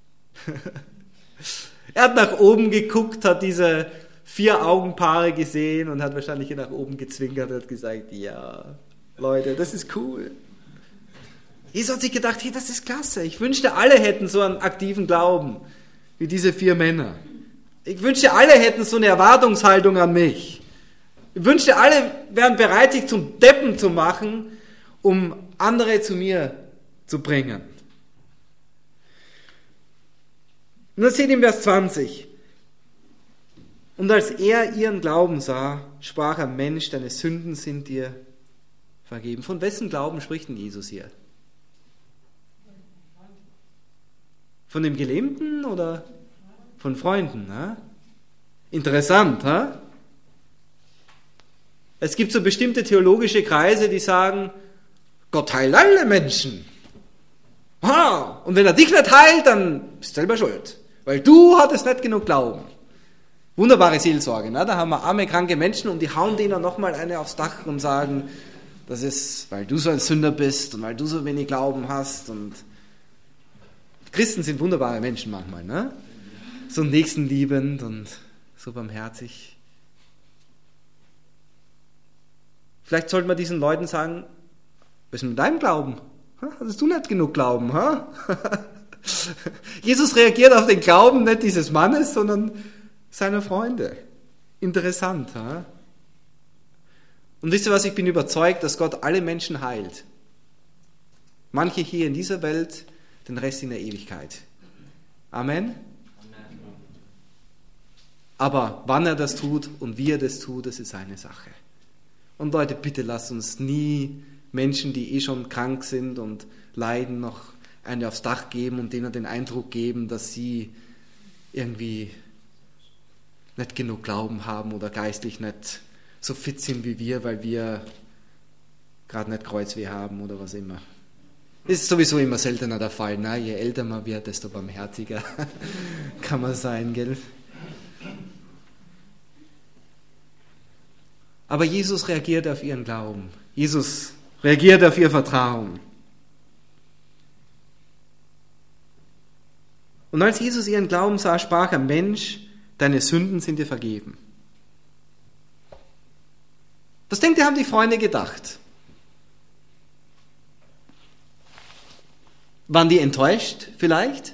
Er hat nach oben geguckt, hat diese vier Augenpaare gesehen und hat wahrscheinlich hier nach oben gezwinkert und hat gesagt, ja, Leute, das ist cool. Jesus hat sich gedacht, hey, das ist klasse. Ich wünschte, alle hätten so einen aktiven Glauben wie diese vier Männer. Ich wünschte, alle hätten so eine Erwartungshaltung an mich. Ich wünschte, alle wären bereit, sich zum Deppen zu machen, um andere zu mir zu bringen. Und dann seht ihr im Vers zwanzig. Und als er ihren Glauben sah, sprach er, Mensch, deine Sünden sind dir vergeben. Von wessen Glauben spricht denn Jesus hier? Von dem Gelähmten oder von Freunden? Ne? Interessant, ha? Es gibt so bestimmte theologische Kreise, die sagen, Gott heilt alle Menschen. Ha! Und wenn er dich nicht heilt, dann bist du selber schuld. Weil du hattest nicht genug Glauben. Wunderbare Seelsorge. Ne? Da haben wir arme, kranke Menschen und die hauen denen nochmal eine aufs Dach und sagen, das ist, weil du so ein Sünder bist und weil du so wenig Glauben hast. Und Christen sind wunderbare Menschen manchmal. Ne? So nächstenliebend und so barmherzig. Vielleicht sollte man diesen Leuten sagen, was ist mit deinem Glauben? Hattest du nicht genug Glauben? Ha? Jesus reagiert auf den Glauben nicht dieses Mannes, sondern seiner Freunde. Interessant. Ha? Und wisst ihr was, ich bin überzeugt, dass Gott alle Menschen heilt. Manche hier in dieser Welt, den Rest in der Ewigkeit. Amen? Aber wann er das tut und wie er das tut, das ist seine Sache. Und Leute, bitte lasst uns nie Menschen, die eh schon krank sind und leiden, noch eine aufs Dach geben und denen den Eindruck geben, dass sie irgendwie nicht genug Glauben haben oder geistlich nicht so fit sind wie wir, weil wir gerade nicht Kreuzweh haben oder was immer. Ist sowieso immer seltener der Fall. Ne? Je älter man wird, desto barmherziger kann man sein, gell? Aber Jesus reagiert auf ihren Glauben. Jesus reagiert auf ihr Vertrauen. Und als Jesus ihren Glauben sah, sprach er, Mensch, deine Sünden sind dir vergeben. Was denkt ihr, haben die Freunde gedacht? Waren die enttäuscht vielleicht?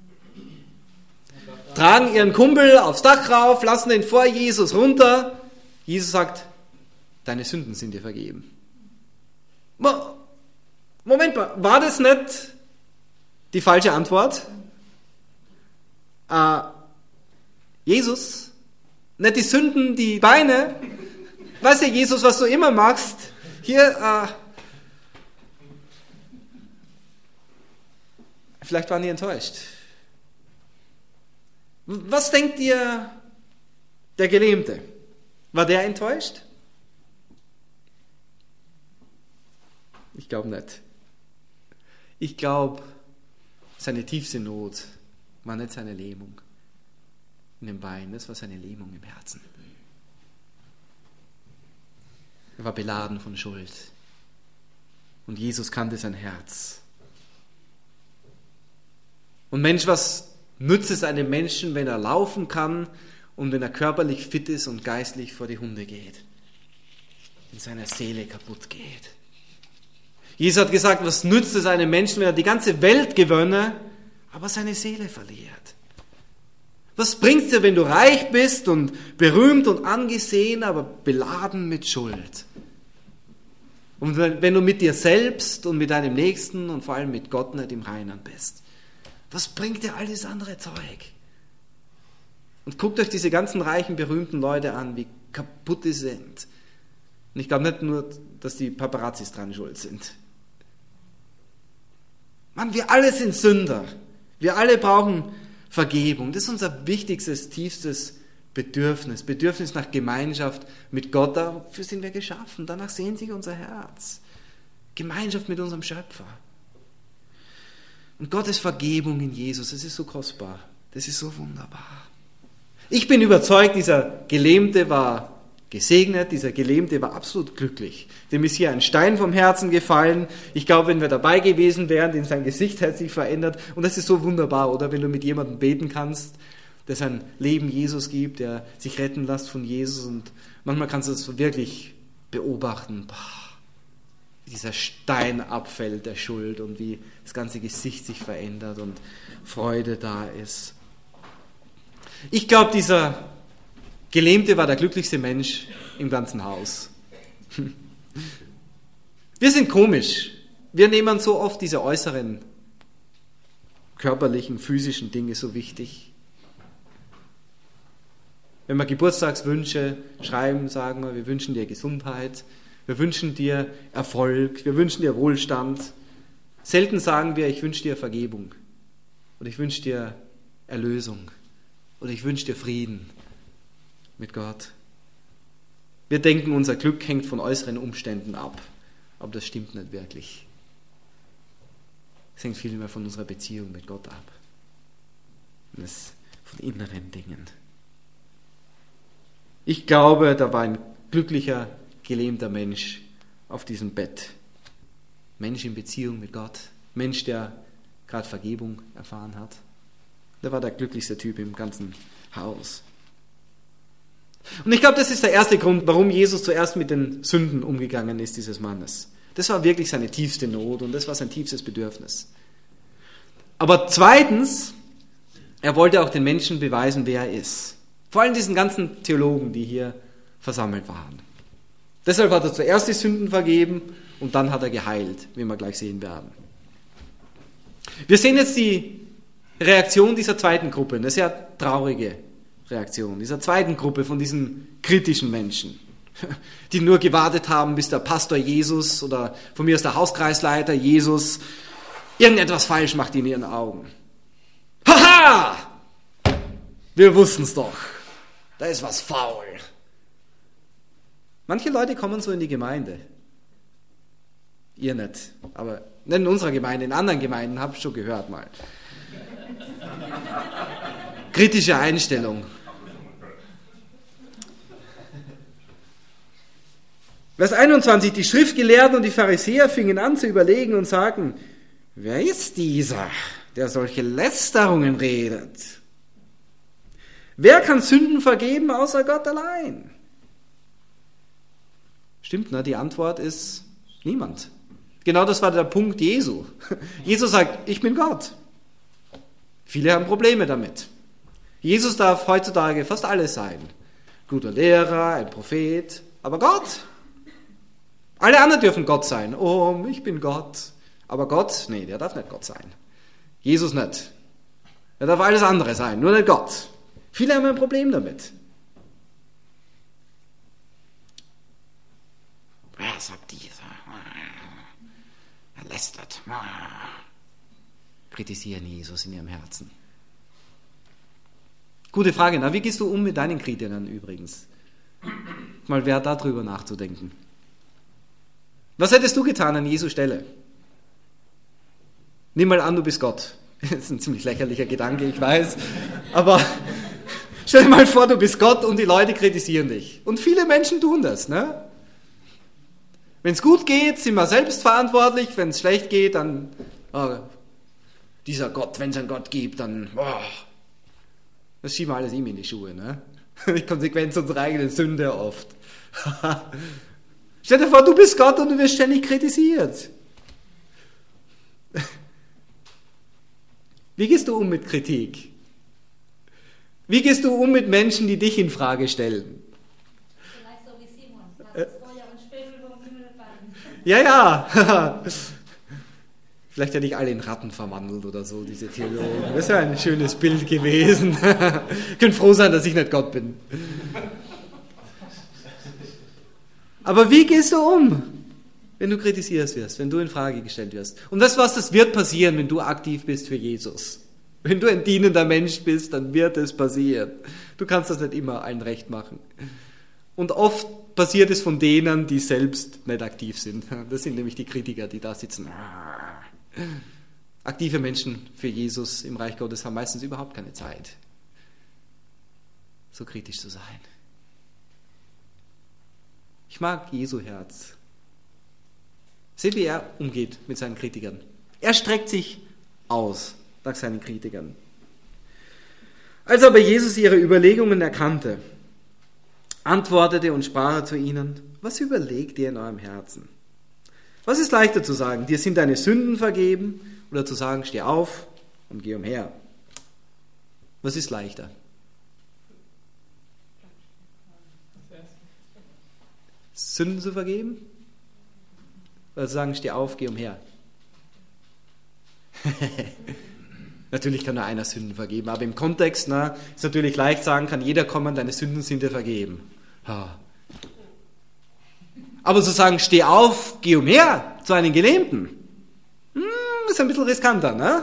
Tragen ihren Kumpel aufs Dach rauf, lassen ihn vor Jesus runter. Jesus sagt, deine Sünden sind dir vergeben. Moment mal, war das nicht die falsche Antwort? Äh, Jesus, nicht die Sünden, die Beine. Weißt du, Jesus, was du immer machst, hier, äh, vielleicht waren die enttäuscht. Was denkt ihr, der Gelähmte? War der enttäuscht? Ich glaube nicht. Ich glaube, seine tiefste Not war nicht seine Lähmung in den Beinen, das war seine Lähmung im Herzen. Er war beladen von Schuld. Und Jesus kannte sein Herz. Und Mensch, was nützt es einem Menschen, wenn er laufen kann und wenn er körperlich fit ist und geistlich vor die Hunde geht? In seiner Seele kaputt geht. Jesus hat gesagt, was nützt es einem Menschen, wenn er die ganze Welt gewönne, aber seine Seele verliert? Was bringt es dir, wenn du reich bist und berühmt und angesehen, aber beladen mit Schuld? Und wenn du mit dir selbst und mit deinem Nächsten und vor allem mit Gott nicht im Reinen bist? Was bringt dir all dieses andere Zeug? Und guckt euch diese ganzen reichen, berühmten Leute an, wie kaputt die sind. Und ich glaube nicht nur, dass die Paparazzis dran schuld sind. Mann, wir alle sind Sünder. Wir alle brauchen Vergebung. Das ist unser wichtigstes, tiefstes Bedürfnis. Bedürfnis nach Gemeinschaft mit Gott. Dafür sind wir geschaffen. Danach sehnt sich unser Herz. Gemeinschaft mit unserem Schöpfer. Und Gottes Vergebung in Jesus, das ist so kostbar. Das ist so wunderbar. Ich bin überzeugt, dieser Gelähmte war gesegnet, dieser Gelähmte war absolut glücklich. Dem ist hier ein Stein vom Herzen gefallen. Ich glaube, wenn wir dabei gewesen wären, denn sein Gesicht hat sich verändert. Und das ist so wunderbar, oder? Wenn du mit jemandem beten kannst, der sein Leben Jesus gibt, der sich retten lässt von Jesus. Und manchmal kannst du das wirklich beobachten, wie dieser Stein abfällt der Schuld und wie das ganze Gesicht sich verändert und Freude da ist. Ich glaube, dieser Gelähmte war der glücklichste Mensch im ganzen Haus. Wir sind komisch. Wir nehmen so oft diese äußeren, körperlichen, physischen Dinge so wichtig. Wenn wir Geburtstagswünsche schreiben, sagen wir, wir wünschen dir Gesundheit, wir wünschen dir Erfolg, wir wünschen dir Wohlstand. Selten sagen wir, ich wünsche dir Vergebung oder ich wünsche dir Erlösung oder ich wünsche dir Frieden mit Gott. Wir denken, unser Glück hängt von äußeren Umständen ab, aber das stimmt nicht wirklich. Es hängt vielmehr von unserer Beziehung mit Gott ab. Und es von inneren Dingen. Ich glaube, da war ein glücklicher, gelähmter Mensch auf diesem Bett. Mensch in Beziehung mit Gott. Mensch, der gerade Vergebung erfahren hat. Der war der glücklichste Typ im ganzen Haus. Und ich glaube, das ist der erste Grund, warum Jesus zuerst mit den Sünden umgegangen ist, dieses Mannes. Das war wirklich seine tiefste Not und das war sein tiefstes Bedürfnis. Aber zweitens, er wollte auch den Menschen beweisen, wer er ist. Vor allem diesen ganzen Theologen, die hier versammelt waren. Deshalb hat er zuerst die Sünden vergeben und dann hat er geheilt, wie wir gleich sehen werden. Wir sehen jetzt die Reaktion dieser zweiten Gruppe, eine sehr traurige Reaktion, dieser zweiten Gruppe von diesen kritischen Menschen, die nur gewartet haben, bis der Pastor Jesus oder von mir ist der Hauskreisleiter Jesus irgendetwas falsch macht in ihren Augen. Haha! Wir wussten es doch. Da ist was faul. Manche Leute kommen so in die Gemeinde. Ihr nicht, aber nicht in unserer Gemeinde, in anderen Gemeinden, habe ich schon gehört mal. Kritische Einstellung. Vers einundzwanzig, die Schriftgelehrten und die Pharisäer fingen an zu überlegen und sagten, wer ist dieser, der solche Lästerungen redet? Wer kann Sünden vergeben außer Gott allein? Stimmt, ne? Die Antwort ist niemand. Genau das war der Punkt Jesu. Jesus sagt, ich bin Gott. Viele haben Probleme damit. Jesus darf heutzutage fast alles sein. Guter Lehrer, ein Prophet, aber Gott. Alle anderen dürfen Gott sein. Oh, ich bin Gott. Aber Gott, nee, der darf nicht Gott sein. Jesus nicht. Er darf alles andere sein, nur nicht Gott. Viele haben ein Problem damit. Wer sagt dieser? Er lästert. Kritisieren Jesus in ihrem Herzen. Gute Frage, na, wie gehst du um mit deinen Kritikern übrigens? Mal wert, darüber nachzudenken. Was hättest du getan an Jesu Stelle? Nimm mal an, du bist Gott. Das ist ein ziemlich lächerlicher Gedanke, ich weiß. Aber stell dir mal vor, du bist Gott und die Leute kritisieren dich. Und viele Menschen tun das, ne? Wenn es gut geht, sind wir selbst verantwortlich. Wenn es schlecht geht, dann oh, dieser Gott, wenn es einen Gott gibt, dann oh, das schieben wir alles ihm in die Schuhe, ne? Die Konsequenz unserer eigenen Sünde oft. Stell dir vor, du bist Gott und du wirst ständig kritisiert. Wie gehst du um mit Kritik? Wie gehst du um mit Menschen, die dich in Frage stellen? Vielleicht so wie Simon. Lass das Feuer und Schwefel vom Himmel fallen. Ja, ja. Vielleicht hätte ich alle in Ratten verwandelt oder so, diese Theologen. Das wäre ein schönes Bild gewesen. Ihr könnt froh sein, dass ich nicht Gott bin. Aber wie gehst du um, wenn du kritisiert wirst, wenn du in Frage gestellt wirst? Und das, was das wird passieren, wenn du aktiv bist für Jesus. Wenn du ein dienender Mensch bist, dann wird es passieren. Du kannst das nicht immer allen recht machen. Und oft passiert es von denen, die selbst nicht aktiv sind. Das sind nämlich die Kritiker, die da sitzen. Aktive Menschen für Jesus im Reich Gottes haben meistens überhaupt keine Zeit, so kritisch zu sein. Ich mag Jesu Herz. Seht, wie er umgeht mit seinen Kritikern. Er streckt sich aus nach seinen Kritikern. Als aber Jesus ihre Überlegungen erkannte, antwortete und sprach zu ihnen: Was überlegt ihr in eurem Herzen? Was ist leichter zu sagen, dir sind deine Sünden vergeben, oder zu sagen, steh auf und geh umher? Was ist leichter? Sünden zu vergeben? Oder zu sagen, steh auf, geh umher? Natürlich kann nur einer Sünden vergeben, aber im Kontext na, ist natürlich leicht sagen, kann jeder kommen, deine Sünden sind dir vergeben. Ha. Aber zu sagen, steh auf, geh umher zu einem Gelähmten, hm, ist ein bisschen riskanter, ne?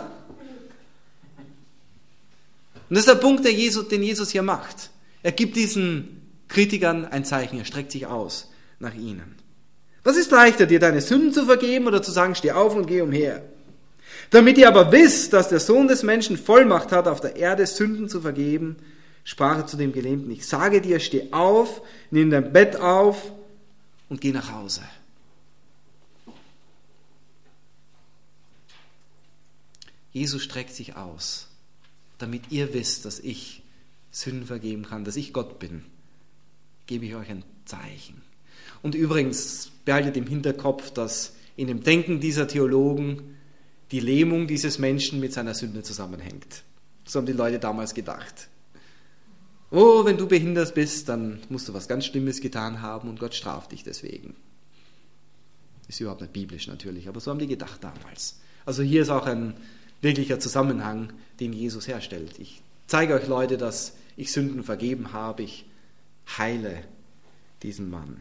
Und das ist der Punkt, den Jesus, den Jesus hier macht. Er gibt diesen Kritikern ein Zeichen, er streckt sich aus nach ihnen. Was ist leichter, dir deine Sünden zu vergeben oder zu sagen, steh auf und geh umher? Damit ihr aber wisst, dass der Sohn des Menschen Vollmacht hat, auf der Erde Sünden zu vergeben, sprach er zu dem Gelähmten: Ich sage dir, steh auf, nimm dein Bett auf und geh nach Hause. Jesus streckt sich aus, damit ihr wisst, dass ich Sünden vergeben kann, dass ich Gott bin. Gebe ich euch ein Zeichen. Und übrigens, behaltet im Hinterkopf, dass in dem Denken dieser Theologen die Lähmung dieses Menschen mit seiner Sünde zusammenhängt. So haben die Leute damals gedacht. Oh, wenn du behindert bist, dann musst du was ganz Schlimmes getan haben und Gott straft dich deswegen. Ist überhaupt nicht biblisch natürlich, aber so haben die gedacht damals. Also hier ist auch ein wirklicher Zusammenhang, den Jesus herstellt. Ich zeige euch, Leute, dass ich Sünden vergeben habe. Ich heile diesen Mann.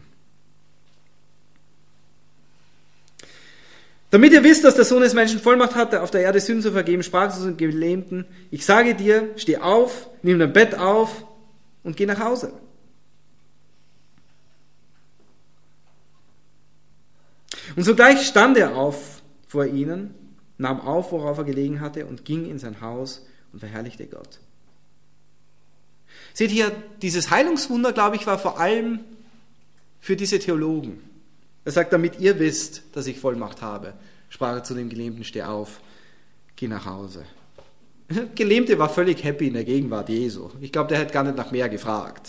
Damit ihr wisst, dass der Sohn des Menschen Vollmacht hatte, auf der Erde Sünden zu vergeben, sprach zu dem Gelähmten: Ich sage dir, steh auf, nimm dein Bett auf und geh nach Hause. Und sogleich stand er auf vor ihnen, nahm auf, worauf er gelegen hatte, und ging in sein Haus und verherrlichte Gott. Seht hier, dieses Heilungswunder, glaube ich, war vor allem für diese Theologen. Er sagt, damit ihr wisst, dass ich Vollmacht habe, sprach er zu dem Gelähmten: Steh auf, geh nach Hause. Der Gelähmte war völlig happy in der Gegenwart Jesu. Ich glaube, der hätte gar nicht nach mehr gefragt.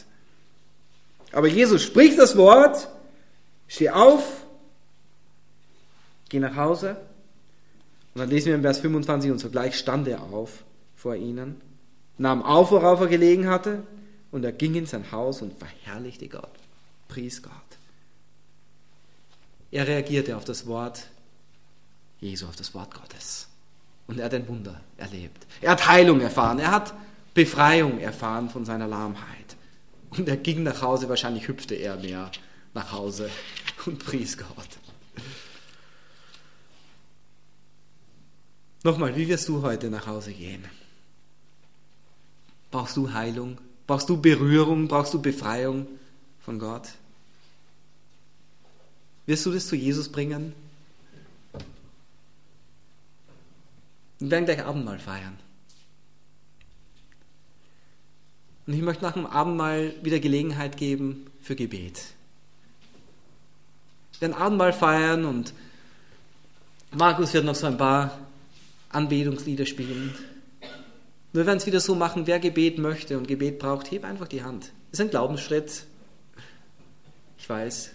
Aber Jesus spricht das Wort: Steh auf Geh nach Hause. Und dann lesen wir im Vers fünfundzwanzig, und sogleich stand er auf vor ihnen, nahm auf, worauf er gelegen hatte, und er ging in sein Haus und verherrlichte Gott, pries Gott. Er reagierte auf das Wort Jesu, auf das Wort Gottes. Und er hat ein Wunder erlebt. Er hat Heilung erfahren, er hat Befreiung erfahren von seiner Lahmheit. Und er ging nach Hause, wahrscheinlich hüpfte er mehr nach Hause und pries Gott. Nochmal, wie wirst du heute nach Hause gehen? Brauchst du Heilung? Brauchst du Berührung? Brauchst du Befreiung von Gott? Wirst du das zu Jesus bringen? Wir werden gleich Abendmahl feiern. Und ich möchte nach dem Abendmahl wieder Gelegenheit geben für Gebet. Wir werden Abendmahl feiern und Markus wird noch so ein paar Anbetungslieder spielen. Wir werden es wieder so machen, wer Gebet möchte und Gebet braucht, heb einfach die Hand. Das ist ein Glaubensschritt. Ich weiß.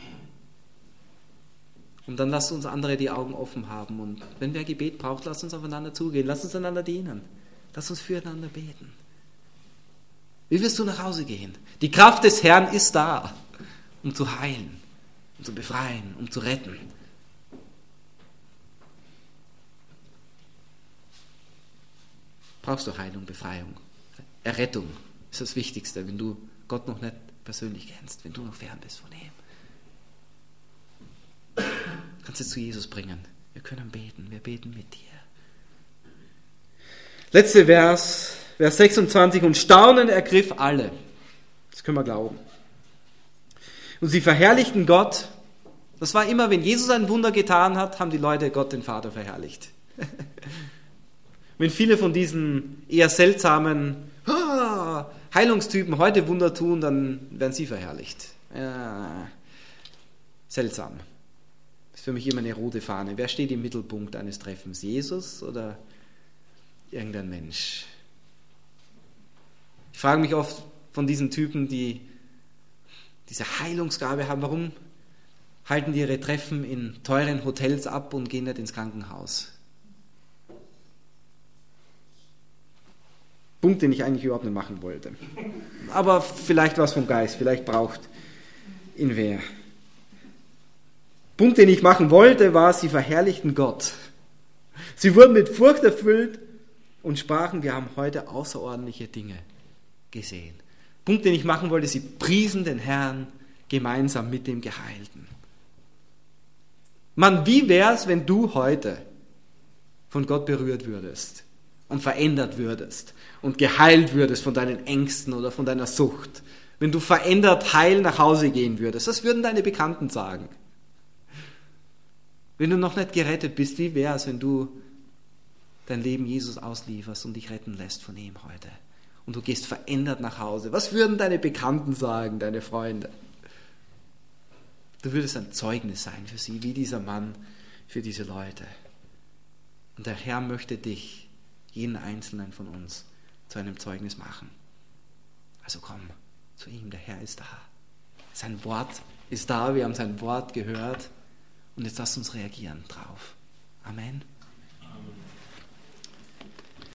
Und dann lasst uns andere die Augen offen haben. Und wenn wer Gebet braucht, lasst uns aufeinander zugehen. Lasst uns einander dienen. Lasst uns füreinander beten. Wie wirst du nach Hause gehen? Die Kraft des Herrn ist da, um zu heilen, um zu befreien, um zu retten. Brauchst du Heilung, Befreiung, Errettung, ist das Wichtigste, wenn du Gott noch nicht persönlich kennst, wenn du noch fern bist von ihm. Du kannst es zu Jesus bringen. Wir können beten, wir beten mit dir. Letzter Vers, Vers sechsundzwanzig, und Staunen ergriff alle. Das können wir glauben. Und sie verherrlichten Gott. Das war immer, wenn Jesus ein Wunder getan hat, haben die Leute Gott, den Vater, verherrlicht. Wenn viele von diesen eher seltsamen ah, Heilungstypen heute Wunder tun, dann werden sie verherrlicht. Ja, seltsam. Das ist für mich immer eine rote Fahne. Wer steht im Mittelpunkt eines Treffens? Jesus oder irgendein Mensch? Ich frage mich oft von diesen Typen, die diese Heilungsgabe haben, warum halten die ihre Treffen in teuren Hotels ab und gehen nicht ins Krankenhaus? Punkt, den ich eigentlich überhaupt nicht machen wollte. Aber vielleicht was vom Geist, vielleicht braucht ihn wer. Punkt, den ich machen wollte, war, sie verherrlichten Gott. Sie wurden mit Furcht erfüllt und sprachen, wir haben heute außerordentliche Dinge gesehen. Punkt, den ich machen wollte, sie priesen den Herrn gemeinsam mit dem Geheilten. Mann, wie wär's, wenn du heute von Gott berührt würdest und verändert würdest und geheilt würdest von deinen Ängsten oder von deiner Sucht? Wenn du verändert heil nach Hause gehen würdest, was würden deine Bekannten sagen? Wenn du noch nicht gerettet bist, wie wär's, wenn du dein Leben Jesus auslieferst und dich retten lässt von ihm heute? Und du gehst verändert nach Hause. Was würden deine Bekannten sagen, deine Freunde? Du würdest ein Zeugnis sein für sie, wie dieser Mann für diese Leute. Und der Herr möchte dich, jeden Einzelnen von uns, zu einem Zeugnis machen. Also komm zu ihm, der Herr ist da. Sein Wort ist da, wir haben sein Wort gehört und jetzt lasst uns reagieren drauf. Amen.